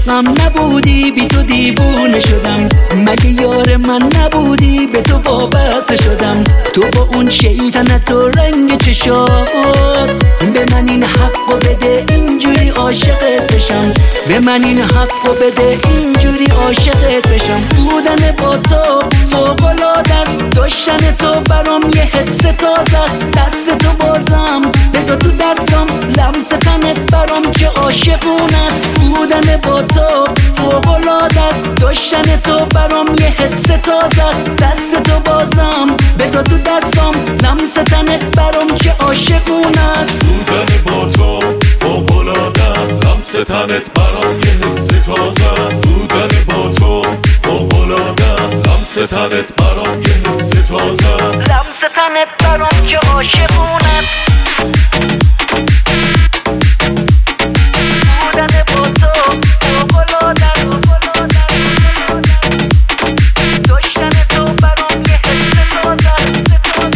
عاشقم نبودی بی تو دیوونه شدم، مگه یار من نبودی به تو وابسته شدم. تو با اون شیطنت و رنگ چشات به من این حقو بده اینجوری عاشقت بشم، به من این حقو بده اینجوری عاشقت بشم. بودن با تو فوق‌العاده است، داشتن تو برام یه حس تازه است. دست تو بازم بذار تو دستم، لمس تنت برام چه عاشقونه است. بودن با تو فوق‌العاده است، داشتن تو برام یه حس تازه است. دست تو بازم بذار تو دستم، لمس تنت برام چه عاشقونه است. بودن با تو فوق‌العاده است، لمس تنت برام یه حس تازه است. بودن با تو فوق‌العاده است، لمس تنت برام یه حس تازه است. لمس تنت برام چه عاشقونه است. بودن با تو فوق‌العاده است، داشتن تو برام یه حس تازه است.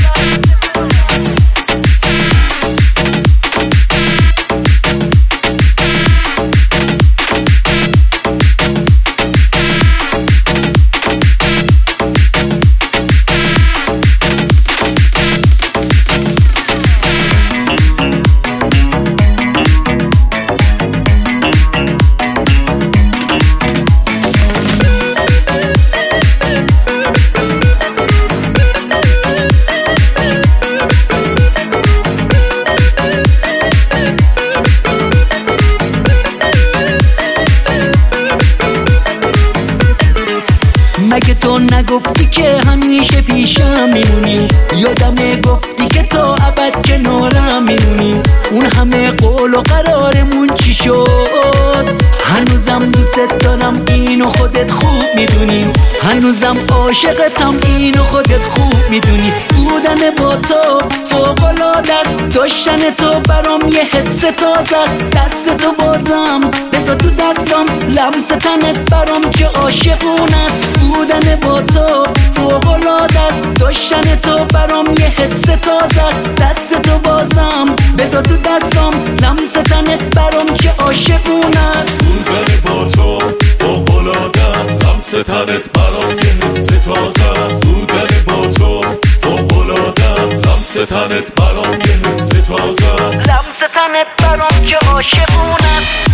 مگه تو نگفتی که همیشه پیشم میمونی؟ یادمه گفتی که تا ابد کنارم میمونی. اون همه قول و قرارمون چی شد؟ هنوزم دوست دارم اینو خودت خوب میدونی، هنوزم عاشقتم اینو خودت خوب میدونی. بودن با تو فوق‌العاده است، داشتن تو برام یه حس تازه است. دست تو بازم بذار تو دستم، لمس تنت برام چه عاشقونه است. بودن با تو فوق‌العاده است، داشتن تو برام یه حس تازه است. دست تو بازم بذار تو دستم، لمس تنت برام چه عاشقونه است. بودن با تو فوق‌العاده است، لمس تنت برام یه حس تازه است. بودن با تو فوق‌العاده است، لمس تنت برام یه حس تازه است. لمس تنت برام چه عاشقونه است.